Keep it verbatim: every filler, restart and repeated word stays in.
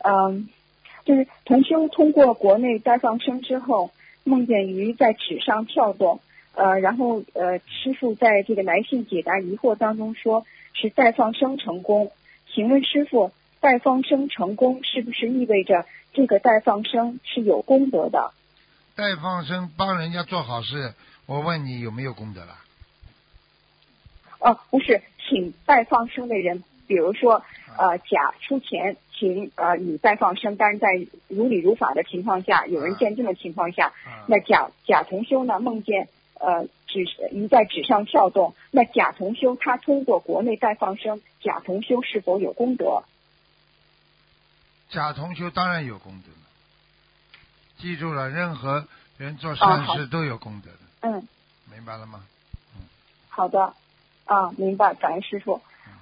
嗯，就是同修通过国内带放生之后，梦见鱼在纸上跳动，呃，然后呃，师傅在这个来信解答疑惑当中说是带放生成功，请问师傅，带放生成功是不是意味着这个带放生是有功德的？ 带放生帮人家做好事，我问你有没有功德了？ 哦，不是，请带放生的人，比如说呃甲出钱请呃乙带放生，但是在如理如法的情况下，有人见证的情况下， 啊、 那甲甲同修呢梦见呃纸鱼在纸上跳动，那甲同修他通过国内带放生，甲同修是否有功德？ 甲同修当然有功德了，记住了，任何人做善事都有功德的。 嗯， 明白了吗？ 好的，啊，明白，感恩师傅。